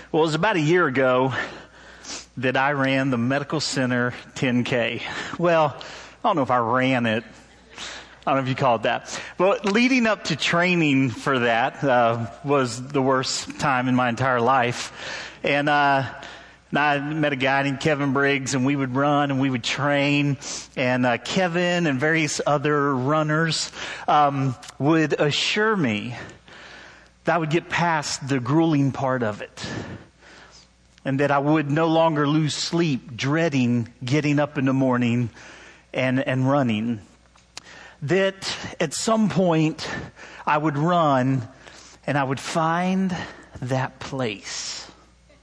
Well, it was about a year ago that I ran the Medical Center 10K. Well, I don't know if I ran it. I don't know if you call it that. But leading up to training for that was the worst time in my entire life. And I met a guy named Kevin Briggs, and we would run and we would train. And Kevin and various other runners would assure me that I would get past the grueling part of it. And that I would no longer lose sleep dreading getting up in the morning and running. That at some point I would run and I would find that place.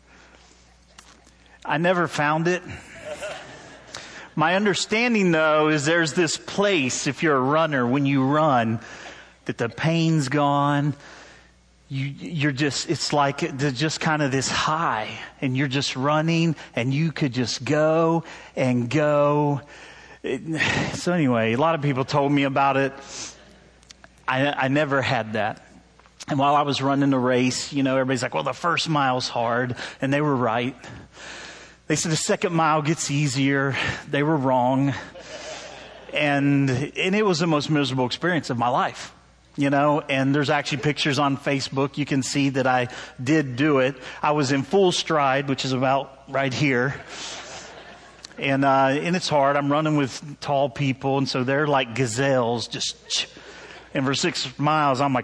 I never found it. My understanding, though, is there's this place, if you're a runner, when you run, that the pain's gone. You're just, it's like just kind of this high, and you're just running, and you could just go and go. So anyway, a lot of people told me about it. I never had that. And while I was running the race, everybody's like, well, the first mile's hard. And they were right. They said the second mile gets easier. They were wrong. And it was the most miserable experience of my life. And there's actually pictures on Facebook. You can see that I did do it. I was in full stride, which is about right here. And it's hard. I'm running with tall people. And so they're like gazelles, and for 6 miles, I'm like,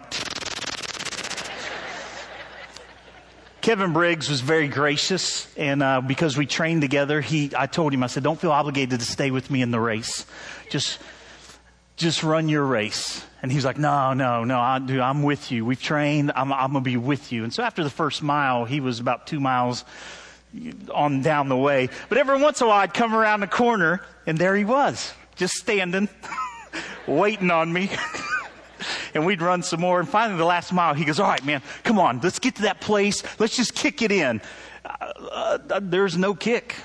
Kevin Briggs was very gracious. And, because we trained together, I told him, I said, don't feel obligated to stay with me in the race. Just run your race. And he's like, no, I'm with you. We've trained. I'm going to be with you. And so after the first mile, he was about 2 miles on down the way. But every once in a while, I'd come around the corner, and there he was, just standing, waiting on me. And we'd run some more. And finally, the last mile, he goes, all right, man, come on, let's get to that place. Let's just kick it in. There's no kick.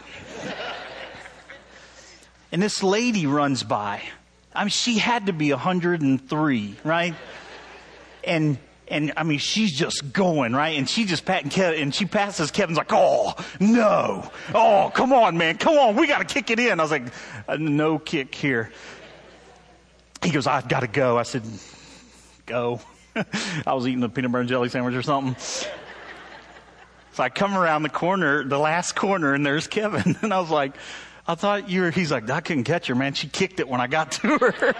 And this lady runs by. I mean, she had to be 103, right? And I mean, she's just going, right? And she just she passes Kevin's like, oh, no. Oh, come on, man. Come on. We got to kick it in. I was like, no kick here. He goes, I've got to go. I said, go. I was eating a peanut butter and jelly sandwich or something. So I come around the corner, the last corner, and there's Kevin. And I was like, I thought you were, he's like, I couldn't catch her, man. She kicked it when I got to her.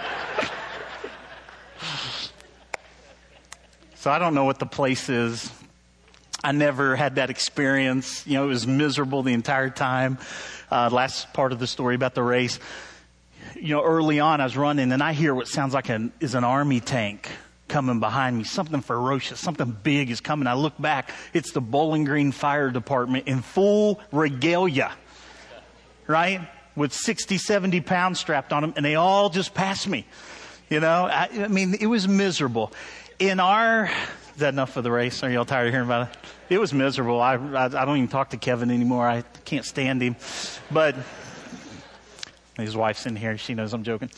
So I don't know what the place is. I never had that experience. It was miserable the entire time. Last part of the story about the race. Early on I was running and I hear what sounds like is an army tank coming behind me. Something ferocious, something big is coming. I look back. It's the Bowling Green Fire Department in full regalia. Right? With 60, 70 pounds strapped on them. And they all just passed me. I mean, it was miserable. Is that enough for the race? Are y'all tired of hearing about it? It was miserable. I don't even talk to Kevin anymore. I can't stand him. But his wife's in here. She knows I'm joking.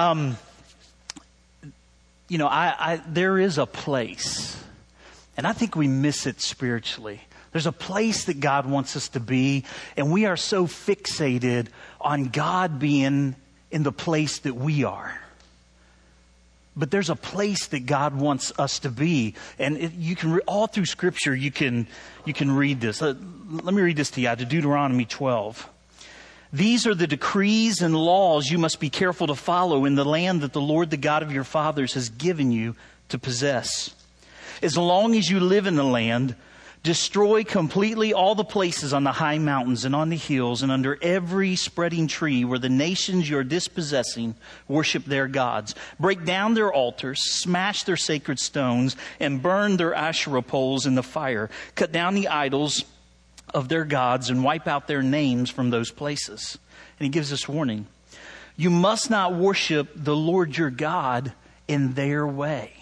There is a place. And I think we miss it spiritually. There's a place that God wants us to be, and we are so fixated on God being in the place that we are. But there's a place that God wants us to be, and you can all through Scripture you can read this. Let me read this to you out of Deuteronomy 12. These are the decrees and laws you must be careful to follow in the land that the Lord, the God of your fathers, has given you to possess. As long as you live in the land, destroy completely all the places on the high mountains and on the hills and under every spreading tree where the nations you are dispossessing worship their gods. Break down their altars, smash their sacred stones, and burn their Asherah poles in the fire. Cut down the idols of their gods and wipe out their names from those places. And he gives this warning. You must not worship the Lord your God in their way.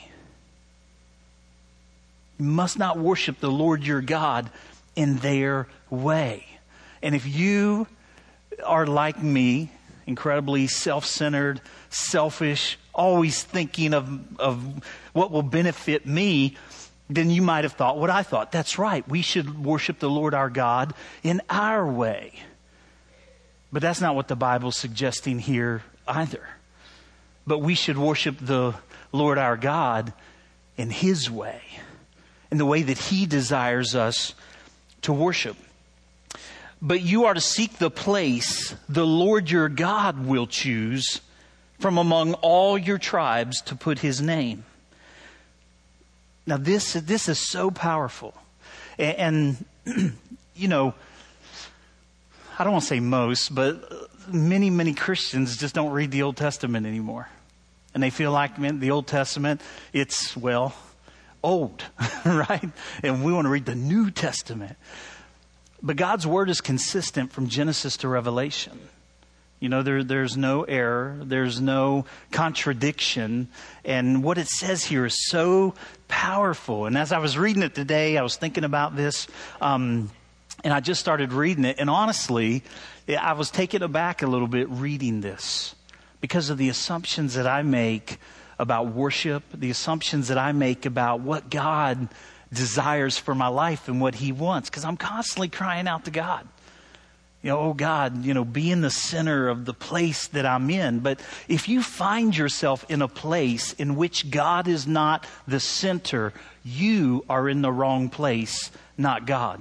You must not worship the Lord your God in their way. And if you are like me, incredibly self-centered, selfish, always thinking of what will benefit me, then you might have thought what I thought. That's right. We should worship the Lord our God in our way. But that's not what the Bible's suggesting here either. But we should worship the Lord our God in His way, in the way that He desires us to worship. But you are to seek the place the Lord your God will choose from among all your tribes to put His name. Now this is so powerful. And you know, I don't want to say most, but many, many Christians just don't read the Old Testament anymore. And they feel like, man, the Old Testament, it's, well, old, right? And we want to read the New Testament. But God's Word is consistent from Genesis to Revelation. You know, there's no error. There's no contradiction. And what it says here is so powerful. And as I was reading it today, I was thinking about this, and I just started reading it. And honestly, I was taken aback a little bit reading this because of the assumptions that I make about worship, the assumptions that I make about what God desires for my life and what He wants. Because I'm constantly crying out to God. You know, oh God, you know, be in the center of the place that I'm in. But if you find yourself in a place in which God is not the center, you are in the wrong place, not God.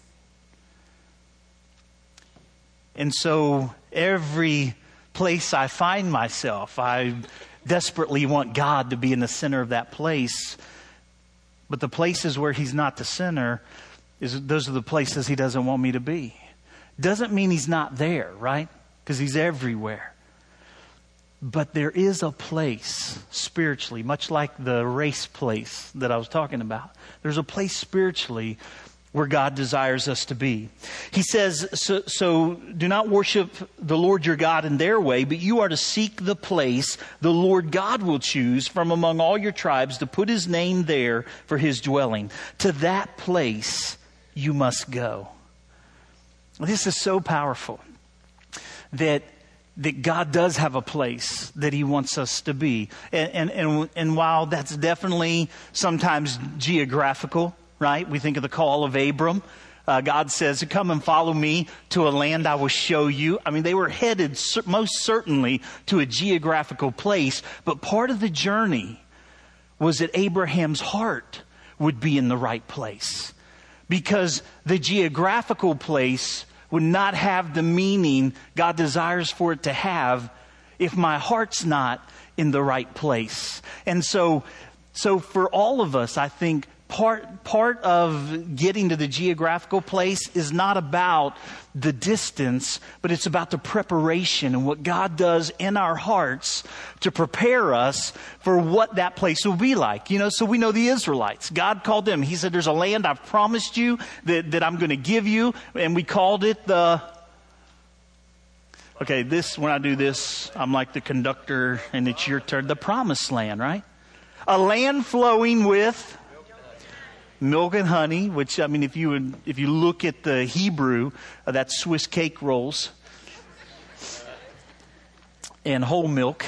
And so every place I find myself, I desperately want God to be in the center of that place. But the places where He's not the center, those are the places He doesn't want me to be. Doesn't mean He's not there, right? Because He's everywhere. But there is a place spiritually, much like the race place that I was talking about. There's a place spiritually where God desires us to be. He says, so do not worship the Lord your God in their way, but you are to seek the place the Lord God will choose from among all your tribes to put His name there for His dwelling. To that place you must go. This is so powerful that God does have a place that He wants us to be. And while that's definitely sometimes geographical, right? We think of the call of Abram. God says, come and follow me to a land I will show you. I mean, they were headed most certainly to a geographical place. But part of the journey was that Abraham's heart would be in the right place. Because the geographical place would not have the meaning God desires for it to have if my heart's not in the right place. And so for all of us, I think part of getting to the geographical place is not about the distance, but it's about the preparation and what God does in our hearts to prepare us for what that place will be like. You know, so we know the Israelites. God called them. He said, there's a land I've promised you that I'm going to give you. And we called it when I do this, I'm like the conductor and it's your turn. The promised land, right? A land flowing with milk and honey, which, I mean, if you look at the Hebrew, that's Swiss cake rolls and whole milk.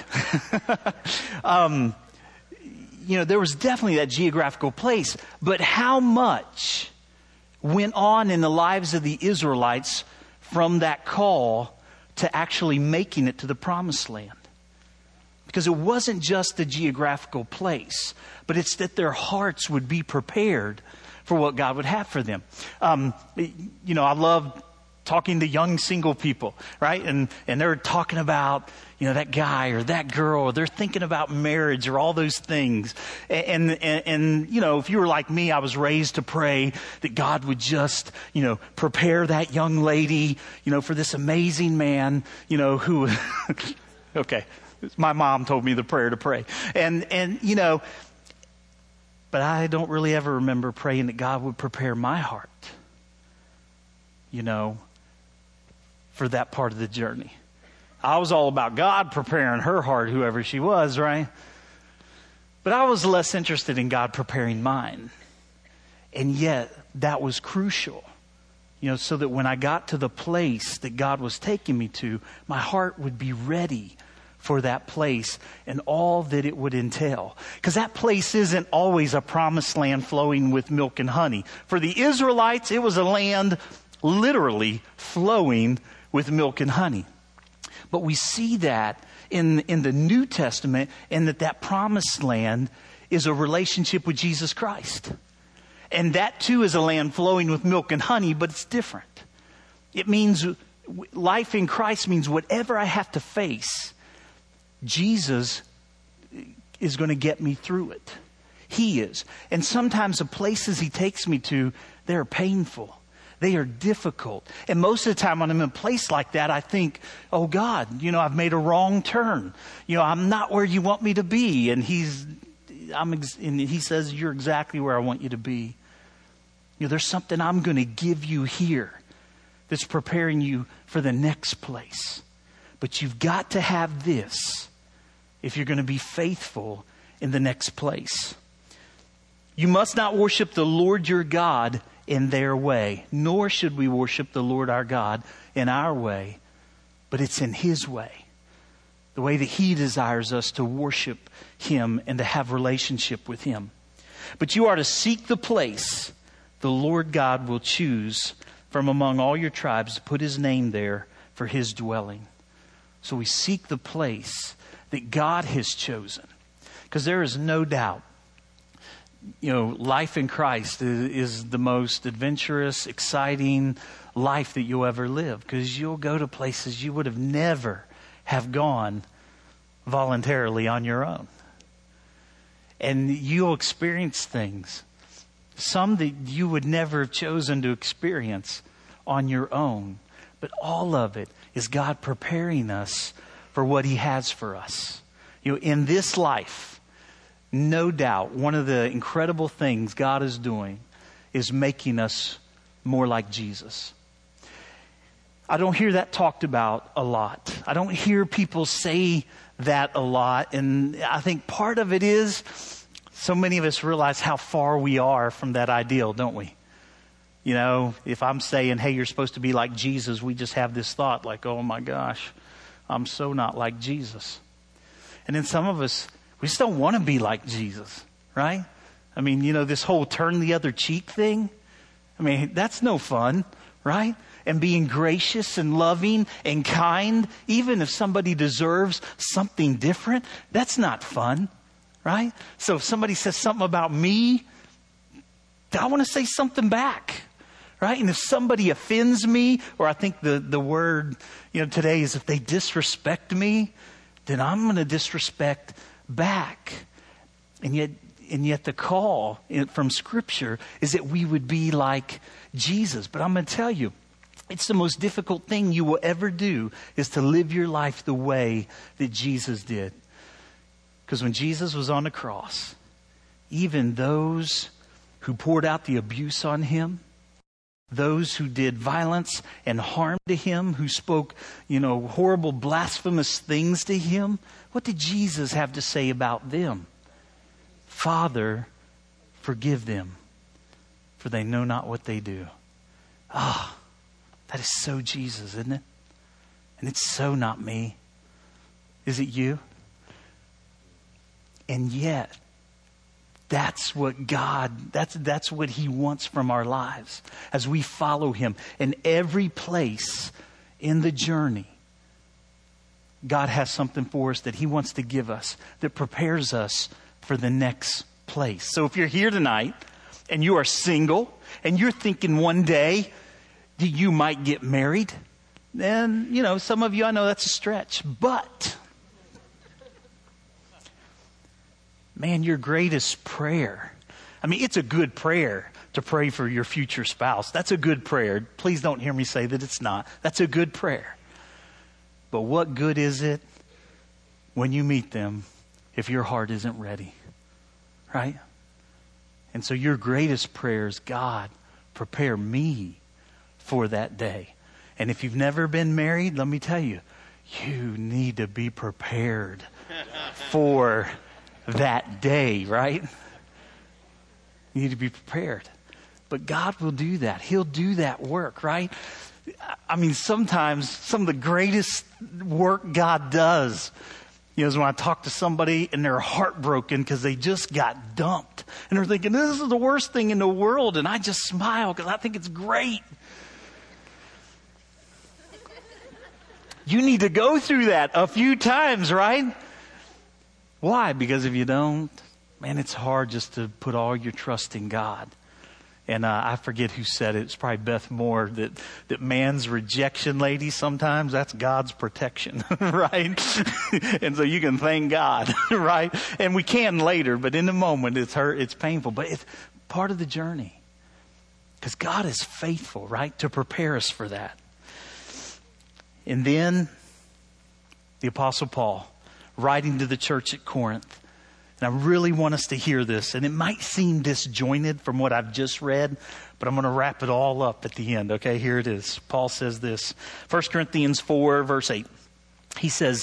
You know, there was definitely that geographical place, but how much went on in the lives of the Israelites from that call to actually making it to the promised land? Because it wasn't just the geographical place, but it's that their hearts would be prepared for what God would have for them. You know, I love talking to young single people, right? And they're talking about, you know, that guy or that girl, or they're thinking about marriage or all those things. And you know, if you were like me, I was raised to pray that God would just, you know, prepare that young lady, you know, for this amazing man, you know, who, okay. My mom told me the prayer to pray. And you know, but I don't really ever remember praying that God would prepare my heart, you know, for that part of the journey. I was all about God preparing her heart, whoever she was, right? But I was less interested in God preparing mine. And yet, that was crucial, you know, so that when I got to the place that God was taking me to, my heart would be ready for that place and all that it would entail. Because that place isn't always a promised land flowing with milk and honey. For the Israelites, it was a land literally flowing with milk and honey. But we see that in the New Testament, and that promised land is a relationship with Jesus Christ. And that too is a land flowing with milk and honey, but it's different. It means life in Christ means whatever I have to face, Jesus is going to get me through it. He is. And sometimes the places he takes me to, they're painful. They are difficult. And most of the time when I'm in a place like that, I think, oh God, I've made a wrong turn. I'm not where you want me to be. And he says, you're exactly where I want you to be. There's something I'm going to give you here that's preparing you for the next place. But you've got to have this if you're going to be faithful in the next place. You must not worship the Lord your God in their way, nor should we worship the Lord our God in our way, but it's in his way, the way that he desires us to worship him and to have relationship with him. But you are to seek the place the Lord God will choose from among all your tribes to put his name there for his dwelling. So we seek the place that God has chosen, because there is no doubt life in Christ is the most adventurous, exciting life that you'll ever live, because you'll go to places you would have never have gone voluntarily on your own. And you'll experience things, some that you would never have chosen to experience on your own. But all of it is God preparing us for what he has for us. In this life, no doubt, one of the incredible things God is doing is making us more like Jesus. I don't hear that talked about a lot. I don't hear people say that a lot. And I think part of it is so many of us realize how far we are from that ideal, don't we? If I'm saying, hey, you're supposed to be like Jesus, we just have this thought like, oh my gosh, I'm so not like Jesus. And then some of us, we just don't want to be like Jesus, right? This whole turn the other cheek thing. That's no fun, right? And being gracious and loving and kind, even if somebody deserves something different, that's not fun, right? So if somebody says something about me, I want to say something back, right? And if somebody offends me, or I think the word, today is if they disrespect me, then I'm going to disrespect back. And yet the call from Scripture is that we would be like Jesus. But I'm going to tell you, it's the most difficult thing you will ever do is to live your life the way that Jesus did. Because when Jesus was on the cross, even those who poured out the abuse on him, those who did violence and harm to him, who spoke, horrible, blasphemous things to him, what did Jesus have to say about them? Father, forgive them, for they know not what they do. That is so Jesus, isn't it? And it's so not me. Is it you? And yet, that's what God, that's what he wants from our lives as we follow him. In every place in the journey, God has something for us that he wants to give us that prepares us for the next place. So if you're here tonight and you are single and you're thinking one day that you might get married, then, some of you, I know that's a stretch, but man, your greatest prayer. It's a good prayer to pray for your future spouse. That's a good prayer. Please don't hear me say that it's not. That's a good prayer. But what good is it when you meet them if your heart isn't ready? Right? And so your greatest prayer is, God, prepare me for that day. And if you've never been married, let me tell you, you need to be prepared for that day, right? You need to be prepared. But God will do that. He'll do that work, right? Sometimes some of the greatest work God does is when I talk to somebody and they're heartbroken because they just got dumped. And they're thinking, this is the worst thing in the world. And I just smile because I think it's great. You need to go through that a few times, right? Why? Because if you don't, man, it's hard just to put all your trust in God. And I forget who said it. It's probably Beth Moore, that man's rejection, lady, sometimes that's God's protection, right? And so you can thank God, right? And we can later, but in the moment it's hurt, it's painful. But it's part of the journey. Because God is faithful, right? To prepare us for that. And then the Apostle Paul, writing to the church at Corinth. And I really want us to hear this. And it might seem disjointed from what I've just read, but I'm going to wrap it all up at the end. Okay, here it is. Paul says this. 1 Corinthians 4, verse 8. He says,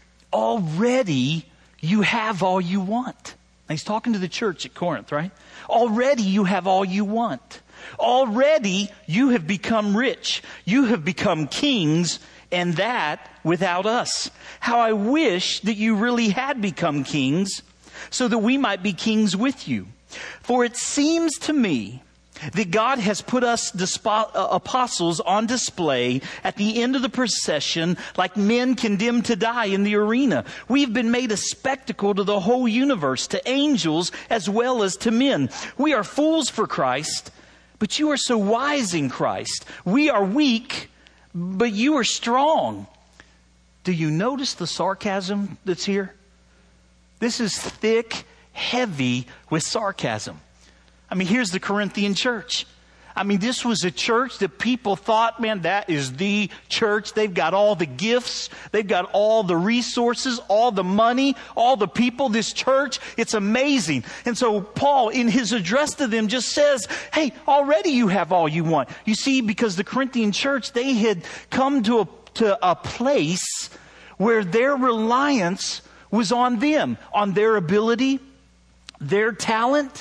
already you have all you want. Now, he's talking to the church at Corinth, right? Already you have all you want. Already you have become rich. You have become kings, and that without us. How I wish that you really had become kings, so that we might be kings with you. For it seems to me that God has put us apostles on display at the end of the procession like men condemned to die in the arena. We've been made a spectacle to the whole universe, to angels as well as to men. We are fools for Christ, but you are so wise in Christ. We are weak, but you are strong. Do you notice the sarcasm that's here? This is thick, heavy with sarcasm. I mean, here's the Corinthian church. I mean, this was a church that people thought, man, that is the church. They've got all the gifts. They've got all the resources, all the money, all the people. This church, it's amazing. And so Paul, in his address to them, just says, hey, already you have all you want. You see, because the Corinthian church, they had come to a place where their reliance was on them, on their ability, their talent,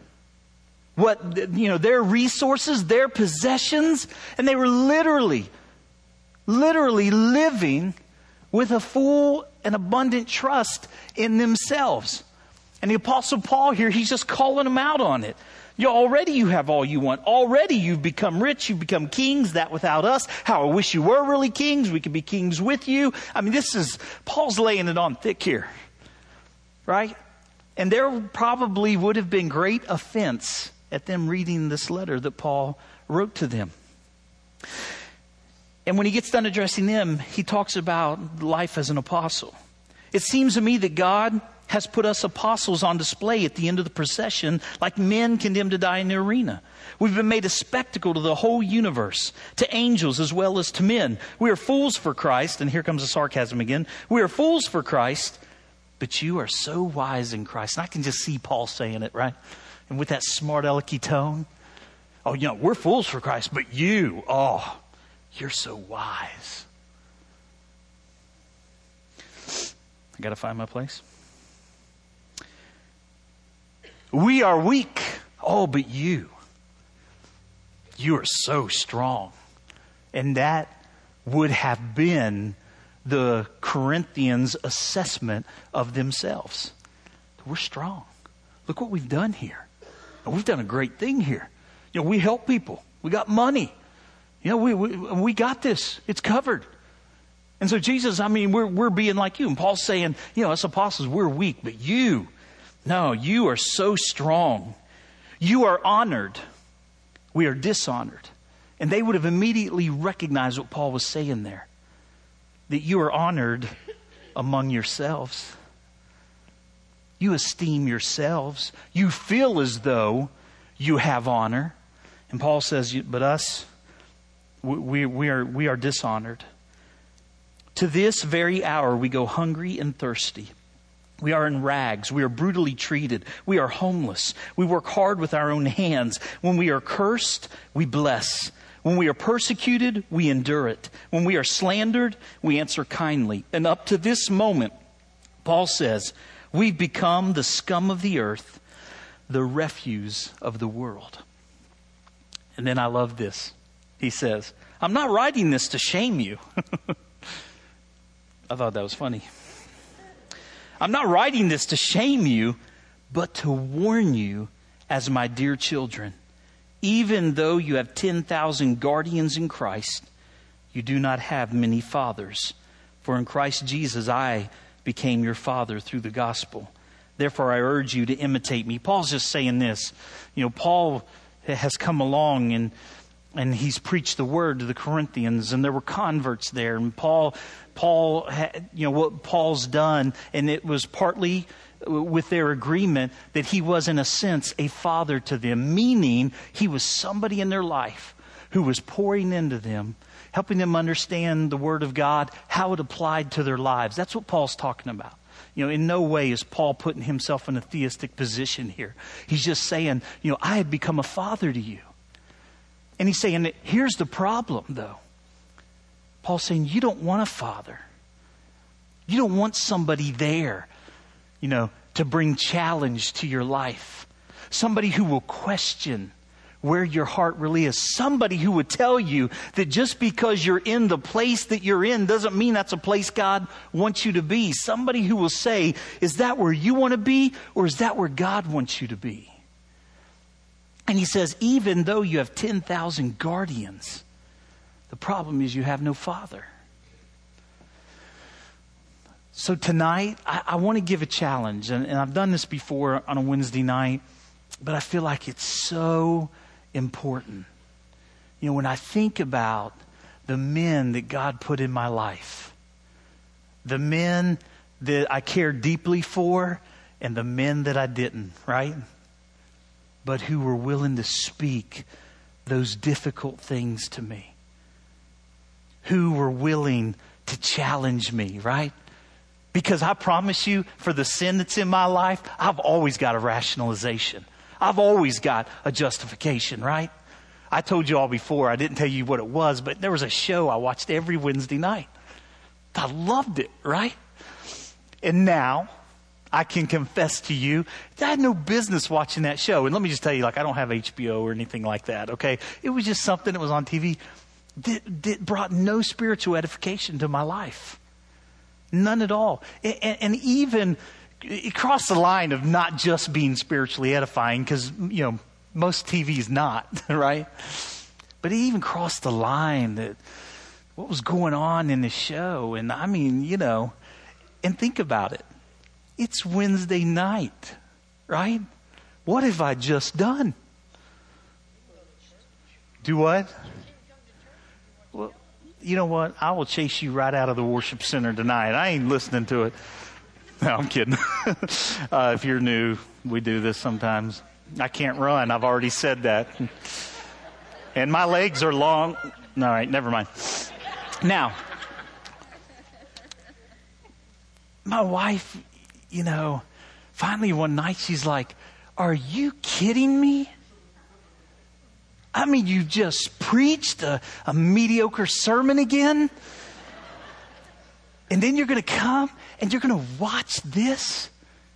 their resources, their possessions, and they were literally living with a full and abundant trust in themselves. And the Apostle Paul here, he's just calling them out on it. Already you have all you want. Already you've become rich. You've become kings, that without us. How I wish you were really kings. We could be kings with you. I mean, Paul's laying it on thick here. Right? And there probably would have been great offense at them reading this letter that Paul wrote to them. And when he gets done addressing them, he talks about life as an apostle. It seems to me that God has put us apostles on display at the end of the procession like men condemned to die in the arena. We've been made a spectacle to the whole universe, to angels as well as to men. We are fools for Christ, and here comes the sarcasm again. We are fools for Christ, but you are so wise in Christ. And I can just see Paul saying it, right? And with that smart alecky tone. Oh, we're fools for Christ, but you're so wise. I got to find my place. We are weak. Oh, but you are so strong. And that would have been the Corinthians' assessment of themselves. We're strong. Look what we've done here. And we've done a great thing here. We help people. We got money. We got this. It's covered. And so Jesus, we're being like you. And Paul's saying, us apostles, we're weak, but you are so strong. You are honored. We are dishonored. And they would have immediately recognized what Paul was saying there. That you are honored among yourselves. You esteem yourselves. You feel as though you have honor. And Paul says, but us, we are dishonored. To this very hour we go hungry and thirsty. We are in rags. We are brutally treated. We are homeless. We work hard with our own hands. When we are cursed, we bless. When we are persecuted, we endure it. When we are slandered, we answer kindly. And up to this moment, Paul says, we've become the scum of the earth, the refuse of the world. And then I love this. He says, I'm not writing this to shame you. I thought that was funny. I'm not writing this to shame you, but to warn you as my dear children. Even though you have 10,000 guardians in Christ, you do not have many fathers. For in Christ Jesus, I became your father through the gospel. Therefore, I urge you to imitate me. Paul's just saying this. Paul has come along and he's preached the word to the Corinthians, and there were converts there. And Paul, what Paul's done, and it was partly with their agreement that he was, in a sense, a father to them, meaning he was somebody in their life who was pouring into them, helping them understand the Word of God, how it applied to their lives. That's what Paul's talking about. In no way is Paul putting himself in a theistic position here. He's just saying, I had become a father to you. And he's saying, here's the problem, though. Paul's saying, you don't want a father. You don't want somebody there, to bring challenge to your life. Somebody who will question where your heart really is. Somebody who would tell you that just because you're in the place that you're in doesn't mean that's a place God wants you to be. Somebody who will say, is that where you want to be, or is that where God wants you to be? And he says, even though you have 10,000 guardians, the problem is you have no father. So tonight, I want to give a challenge. And I've done this before on a Wednesday night, but I feel like it's so important. When I think about the men that God put in my life, the men that I cared deeply for, and the men that I didn't, right? But who were willing to speak those difficult things to me. Who were willing to challenge me, right? Because I promise you, for the sin that's in my life, I've always got a rationalization. I've always got a justification, right? I told you all before, I didn't tell you what it was, but there was a show I watched every Wednesday night. I loved it, right? And now, I can confess to you, I had no business watching that show. And let me just tell you, I don't have HBO or anything like that, okay? It was just something that was on TV that brought no spiritual edification to my life. None at all. And even it crossed the line of not just being spiritually edifying, because, most TV is not, right? But it even crossed the line that what was going on in the show. And I mean, and think about it. It's Wednesday night, right? What have I just done? Do what? Well, you know what? I will chase you right out of the worship center tonight. I ain't listening to it. No, I'm kidding. If you're new, we do this sometimes. I can't run. I've already said that. And my legs are long. All right, never mind. Now, my wife, finally one night she's like, are you kidding me? I mean, you just preached a mediocre sermon again? And then you're going to come and you're going to watch this?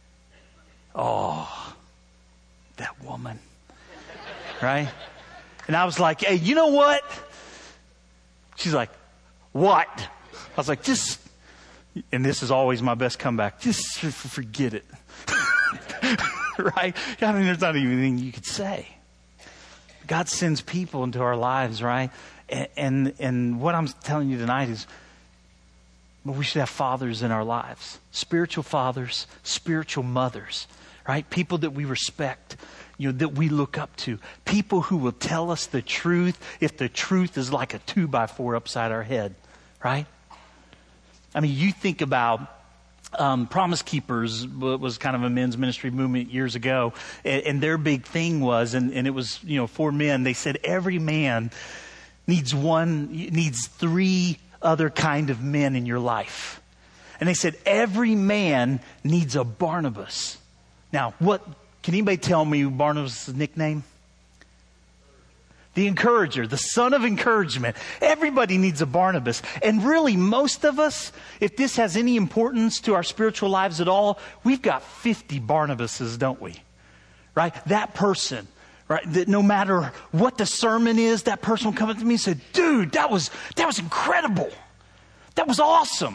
Oh, that woman. Right? And I was like, hey, you know what? She's like, what? I was like, just, and this is always my best comeback, just forget it. Right? I mean, there's not even anything you could say. God sends people into our lives, right? And what I'm telling you tonight is, we should have fathers in our lives. Spiritual fathers, spiritual mothers, right? People that we respect, that we look up to. People who will tell us the truth if the truth is like a 2x4 upside our head, right? I mean, you think about Promise Keepers was kind of a men's ministry movement years ago. And their big thing was, and it was, for men, they said every man needs three other kind of men in your life. And they said every man needs a Barnabas. Now, can anybody tell me Barnabas' nickname? The encourager, the son of encouragement. Everybody needs a Barnabas. And really, most of us, if this has any importance to our spiritual lives at all, we've got 50 Barnabases, don't we? Right? That person, right? That no matter what the sermon is, that person will come up to me and say, dude, that was incredible. That was awesome.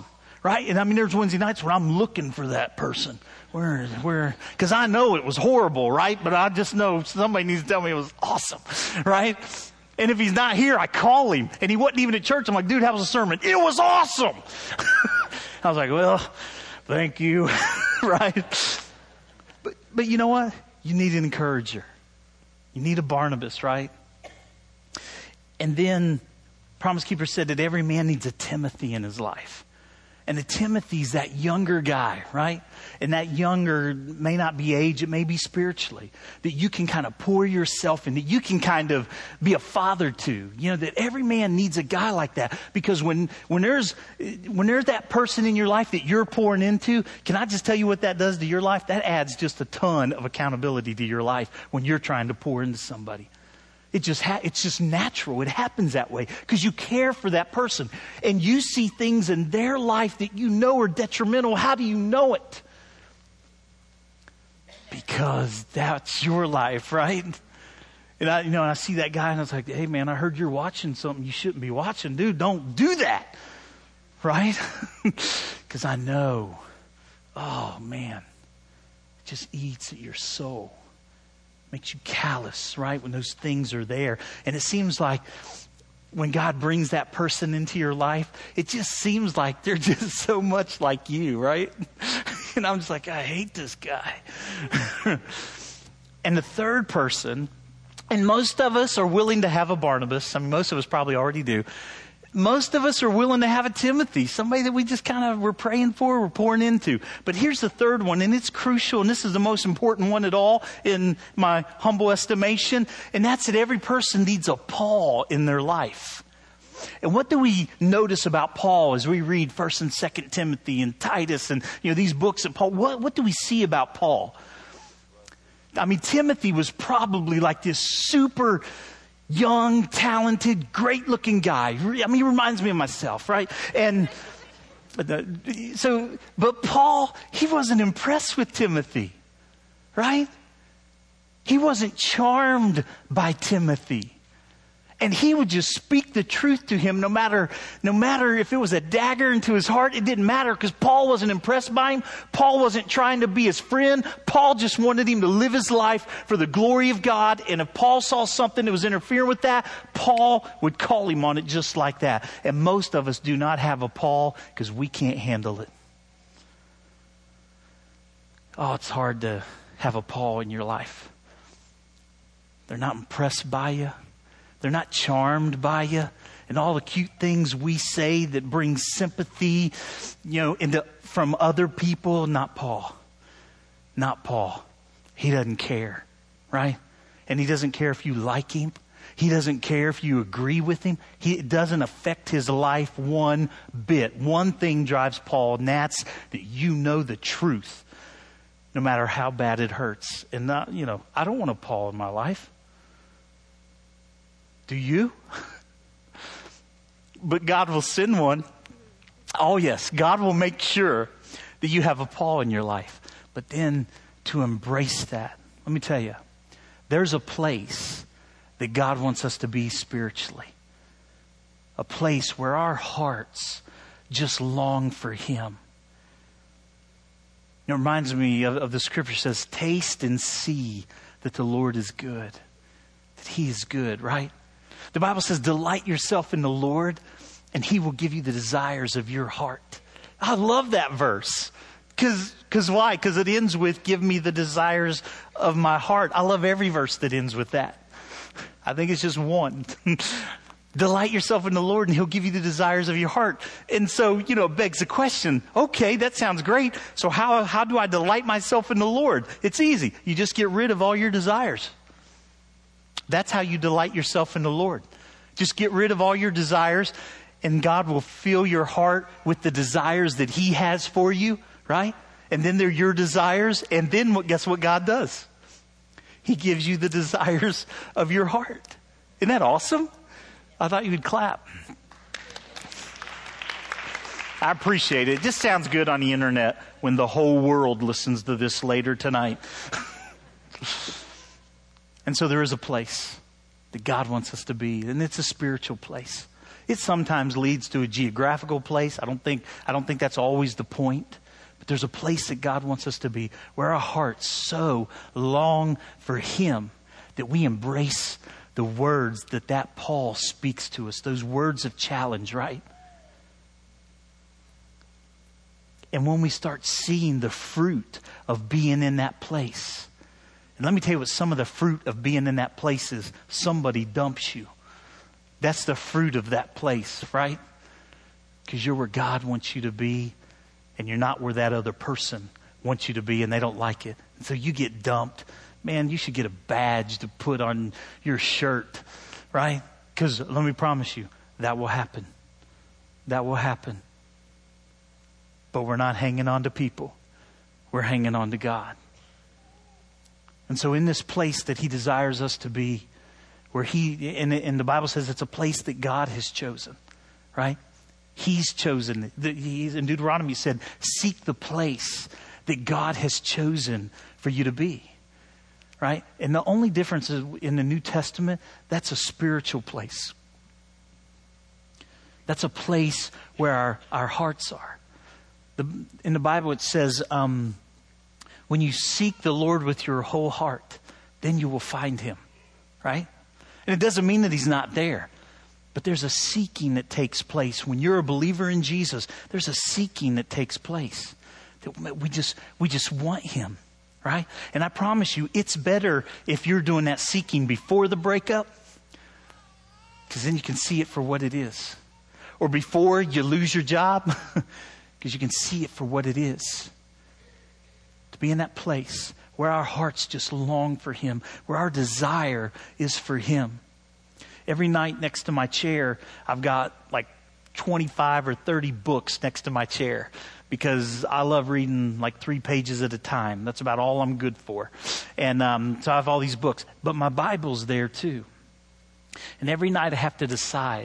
right? And I mean, there's Wednesday nights when I'm looking for that person. Because I know it was horrible, right? But I just know somebody needs to tell me it was awesome, right? And if he's not here, I call him. And he wasn't even at church. I'm like, dude, how was the sermon? It was awesome. I was like, well, thank you, right? But you know what? You need an encourager. You need a Barnabas, right? And then Promise Keeper said that every man needs a Timothy in his life. And the Timothy's that younger guy, right? And that younger may not be age, it may be spiritually. That you can kind of pour yourself in, that you can kind of be a father to. You know, that every man needs a guy like that. Because when there's that person in your life that you're pouring into, can I just tell you what that does to your life? That adds just a ton of accountability to your life when you're trying to pour into somebody. It's just natural. It happens that way because you care for that person and you see things in their life that you know are detrimental. How do you know it? Because that's your life, right? And I see that guy and I was like, hey man, I heard you're watching something you shouldn't be watching. Dude, don't do that. Right? Because I know, oh man, it just eats at your soul. Makes you callous, right, when those things are there. And it seems like when God brings that person into your life, it just seems like they're just so much like you, right? And I'm just like, I hate this guy. And the third person, and most of us are willing to have a Barnabas. I mean, most of us probably already do. Most of us are willing to have a Timothy, somebody that we just kind of, we're praying for, we're pouring into. But here's the third one, and it's crucial, and this is the most important one at all in my humble estimation, and that's that every person needs a Paul in their life. And what do we notice about Paul as we read 1st and 2nd Timothy and Titus and these books of Paul? What do we see about Paul? I mean, Timothy was probably like this super young, talented, great-looking guy. I mean, he reminds me of myself, right? But Paul, he wasn't impressed with Timothy, right? He wasn't charmed by Timothy. And he would just speak the truth to him no matter if it was a dagger into his heart. It didn't matter because Paul wasn't impressed by him. Paul wasn't trying to be his friend. Paul just wanted him to live his life for the glory of God. And if Paul saw something that was interfering with that, Paul would call him on it just like that. And most of us do not have a Paul because we can't handle it. Oh, it's hard to have a Paul in your life. They're not impressed by you. They're not charmed by you and all the cute things we say that bring sympathy, from other people. Not Paul. Not Paul. He doesn't care, right? And he doesn't care if you like him. He doesn't care if you agree with him. It doesn't affect his life one bit. One thing drives Paul, and that's that you know the truth, no matter how bad it hurts. And I don't want a Paul in my life. Do you? But God will send one. Oh yes, God will make sure that you have a Paul in your life. But then to embrace that, let me tell you, there's a place that God wants us to be spiritually. A place where our hearts just long for Him. It reminds me of the scripture says, taste and see that the Lord is good. That He is good, right? The Bible says, delight yourself in the Lord, and He will give you the desires of your heart. I love that verse. Because why? Because it ends with, give me the desires of my heart. I love every verse that ends with that. I think it's just one. Delight yourself in the Lord, and He'll give you the desires of your heart. And so, it begs the question, okay, that sounds great. So how do I delight myself in the Lord? It's easy. You just get rid of all your desires. That's how you delight yourself in the Lord. Just get rid of all your desires, and God will fill your heart with the desires that He has for you, right? And then they're your desires, and then guess what God does? He gives you the desires of your heart. Isn't that awesome? I thought you would clap. I appreciate it. It just sounds good on the internet when the whole world listens to this later tonight. And so there is a place that God wants us to be, and it's a spiritual place. It sometimes leads to a geographical place. I don't think that's always the point. But there's a place that God wants us to be where our hearts so long for Him that we embrace the words that Paul speaks to us, those words of challenge, right? And when we start seeing the fruit of being in that place, and let me tell you what some of the fruit of being in that place is. Somebody dumps you. That's the fruit of that place, right? Because you're where God wants you to be, and you're not where that other person wants you to be, and they don't like it. And so you get dumped. Man, you should get a badge to put on your shirt, right? Because let me promise you, that will happen. That will happen. But we're not hanging on to people. We're hanging on to God. And so in this place that He desires us to be, where and the Bible says it's a place that God has chosen, right? He's chosen. In Deuteronomy said, seek the place that God has chosen for you to be, right? And the only difference is in the New Testament, that's a spiritual place. That's a place where our hearts are. In the Bible it says, when you seek the Lord with your whole heart, then you will find Him, right? And it doesn't mean that He's not there. But there's a seeking that takes place. When you're a believer in Jesus, there's a seeking that takes place. That we just want Him, right? And I promise you, it's better if you're doing that seeking before the breakup, because then you can see it for what it is. Or before you lose your job, because you can see it for what it is. To be in that place where our hearts just long for Him, where our desire is for Him. Every night next to my chair, I've got like 25 or 30 books next to my chair because I love reading like 3 pages at a time. That's about all I'm good for. And so I have all these books. But my Bible's there too. And every night I have to decide,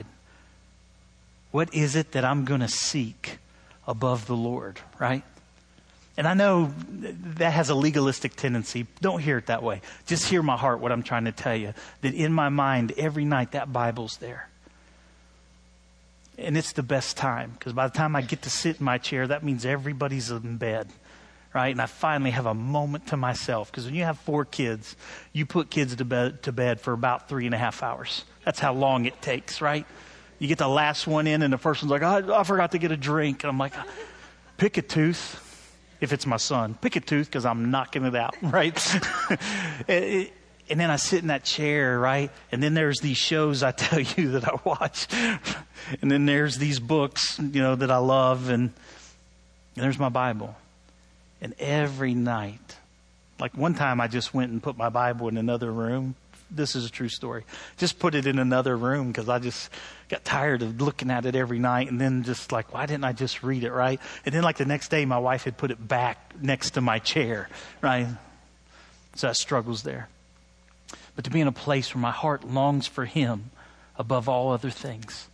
what is it that I'm going to seek above the Lord, right? And I know that has a legalistic tendency. Don't hear it that way. Just hear my heart, what I'm trying to tell you. That in my mind, every night, that Bible's there. And it's the best time. Because by the time I get to sit in my chair, that means everybody's in bed. Right? And I finally have a moment to myself. Because when you have 4 kids, you put kids to bed for about 3.5 hours. That's how long it takes, right? You get the last one in and the first one's like, I forgot to get a drink. And I'm like, pick a tooth. If it's my son, pick a tooth because I'm knocking it out, right? And then I sit in that chair, right? And then there's these shows I tell you that I watch. And then there's these books, that I love. And there's my Bible. And every night, like one time I just went and put my Bible in another room. This is a true story. Just put it in another room because I just got tired of looking at it every night. And then just like, why didn't I just read it, right? And then like the next day, my wife had put it back next to my chair, right? So that struggle's there. But to be in a place where my heart longs for Him above all other things.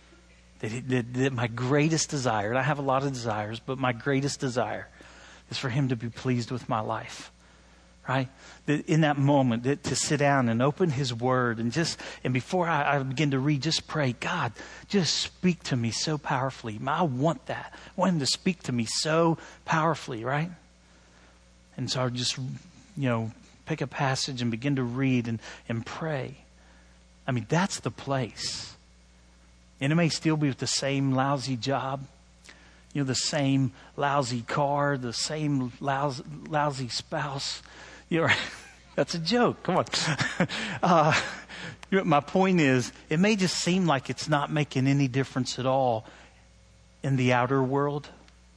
That my greatest desire, and I have a lot of desires, but my greatest desire is for Him to be pleased with my life. Right? That in that moment, to sit down and open His Word and before I begin to read, just pray, God, just speak to me so powerfully. I want that. I want Him to speak to me so powerfully, right? And so I just, pick a passage and begin to read and pray. I mean, that's the place. And it may still be with the same lousy job, the same lousy car, the same lousy spouse. That's a joke. Come on. My point is, it may just seem like it's not making any difference at all in the outer world,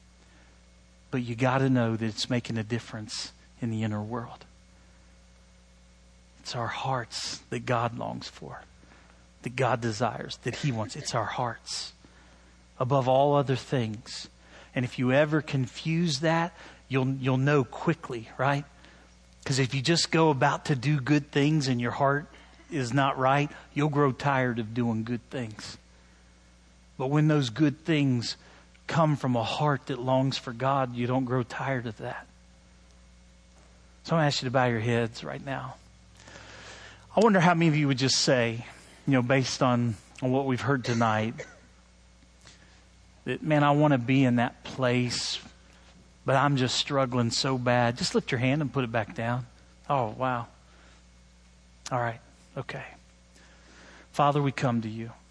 but you got to know that it's making a difference in the inner world. It's our hearts that God longs for, that God desires, that He wants. It's our hearts above all other things. And if you ever confuse that, you'll know quickly, right? Because if you just go about to do good things and your heart is not right, you'll grow tired of doing good things. But when those good things come from a heart that longs for God, you don't grow tired of that. So I'm going to ask you to bow your heads right now. I wonder how many of you would just say, based on on what we've heard tonight. That, man, I want to be in that place, but I'm just struggling so bad. Just lift your hand and put it back down. Oh, wow. All right. Okay. Father, we come to you.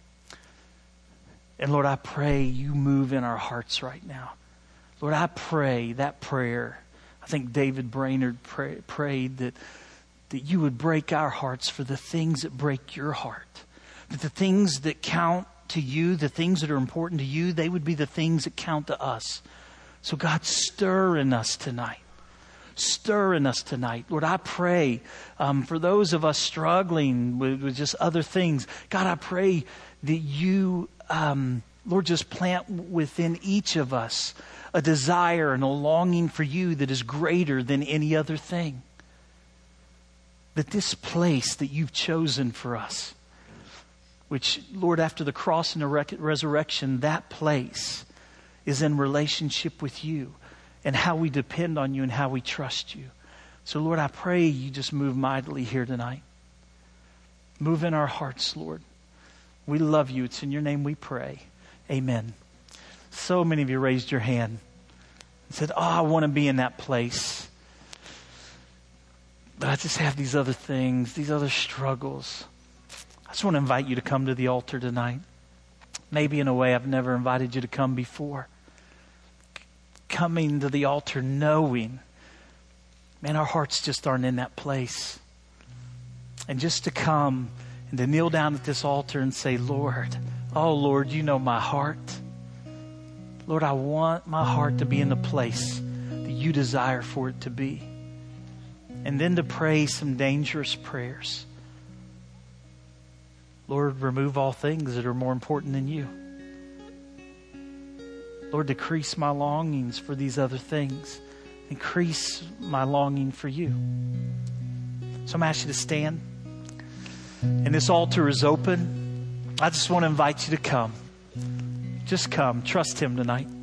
And Lord, I pray you move in our hearts right now. Lord, I pray that prayer. I think David Brainerd prayed that you would break our hearts for the things that break your heart. That the things that count to you, the things that are important to you, they would be the things that count to us. So God, stir in us tonight. Stir in us tonight. Lord, I pray for those of us struggling with just other things. God, I pray that you, Lord, just plant within each of us a desire and a longing for you that is greater than any other thing. That this place that you've chosen for us, which, Lord, after the cross and the resurrection, that place is in relationship with you and how we depend on you and how we trust you. So, Lord, I pray you just move mightily here tonight. Move in our hearts, Lord. We love you. It's in your name we pray. Amen. So many of you raised your hand and said, I want to be in that place. But I just have these other things, these other struggles. I just want to invite you to come to the altar tonight. Maybe in a way I've never invited you to come before. Coming to the altar knowing, man, our hearts just aren't in that place. And just to come and to kneel down at this altar and say, Lord, oh Lord, you know my heart. Lord, I want my heart to be in the place that you desire for it to be. And then to pray some dangerous prayers. Lord, remove all things that are more important than you. Lord, decrease my longings for these other things. Increase my longing for you. So I'm asking you to stand. And this altar is open. I just want to invite you to come. Just come. Trust him tonight.